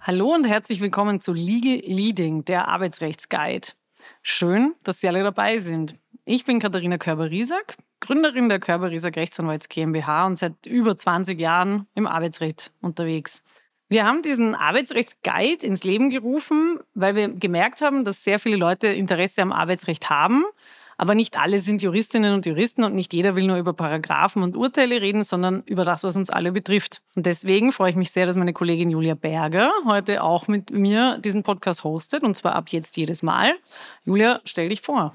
Hallo und herzlich willkommen zu Legal Leading, der Arbeitsrechtsguide. Schön, dass Sie alle dabei sind. Ich bin Katharina Körber-Riesack, Gründerin der Körber-Riesack Rechtsanwalts GmbH und seit über 20 Jahren im Arbeitsrecht unterwegs. Wir haben diesen Arbeitsrechtsguide ins Leben gerufen, weil wir gemerkt haben, dass sehr viele Leute Interesse am Arbeitsrecht haben. Aber nicht alle sind Juristinnen und Juristen und nicht jeder will nur über Paragraphen und Urteile reden, sondern über das, was uns alle betrifft. Und deswegen freue ich mich sehr, dass meine Kollegin Julia Berger heute auch mit mir diesen Podcast hostet, und zwar ab jetzt jedes Mal. Julia, stell dich vor.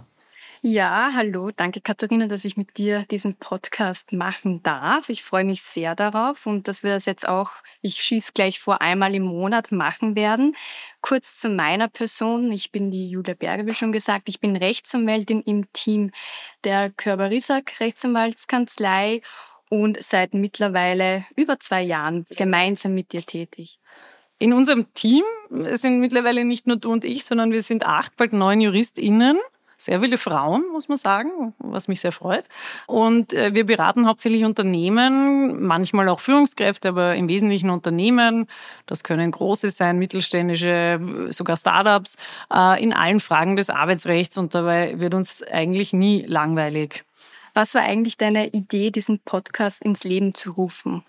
Ja, hallo, danke Katharina, dass ich mit dir diesen Podcast machen darf. Ich freue mich sehr darauf und dass wir das jetzt auch, ich schieße gleich vor, einmal im Monat machen werden. Kurz zu meiner Person, ich bin die Julia Berger, wie schon gesagt, ich bin Rechtsanwältin im Team der Körber-Riesack Rechtsanwaltskanzlei und seit mittlerweile über 2 Jahren gemeinsam mit dir tätig. In unserem Team sind mittlerweile nicht nur du und ich, sondern wir sind 8, bald 9 JuristInnen. Sehr viele Frauen, muss man sagen, was mich sehr freut. Und wir beraten hauptsächlich Unternehmen, manchmal auch Führungskräfte, aber im Wesentlichen Unternehmen. Das können große sein, mittelständische, sogar Startups, in allen Fragen des Arbeitsrechts. Und dabei wird uns eigentlich nie langweilig. Was war eigentlich deine Idee, diesen Podcast ins Leben zu rufen?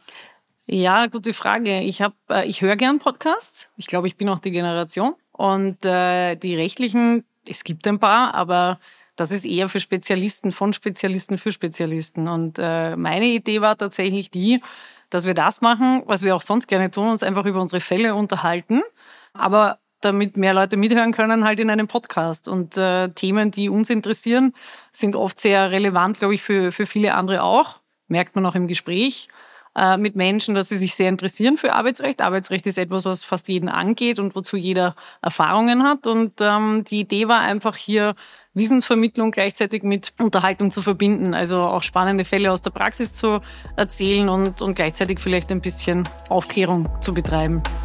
Ja, gute Frage. Ich höre gern Podcasts. Ich glaube, ich bin auch die Generation. Und die rechtlichen, es gibt ein paar, aber das ist eher für Spezialisten, von Spezialisten für Spezialisten. Und meine Idee war tatsächlich die, dass wir das machen, was wir auch sonst gerne tun, uns einfach über unsere Fälle unterhalten, aber damit mehr Leute mithören können, halt in einem Podcast. Und Themen, die uns interessieren, sind oft sehr relevant, glaube ich, für viele andere auch. Merkt man auch im Gespräch mit Menschen, dass sie sich sehr interessieren für Arbeitsrecht. Arbeitsrecht ist etwas, was fast jeden angeht und wozu jeder Erfahrungen hat. Und die Idee war einfach hier, Wissensvermittlung gleichzeitig mit Unterhaltung zu verbinden. Also auch spannende Fälle aus der Praxis zu erzählen und gleichzeitig vielleicht ein bisschen Aufklärung zu betreiben.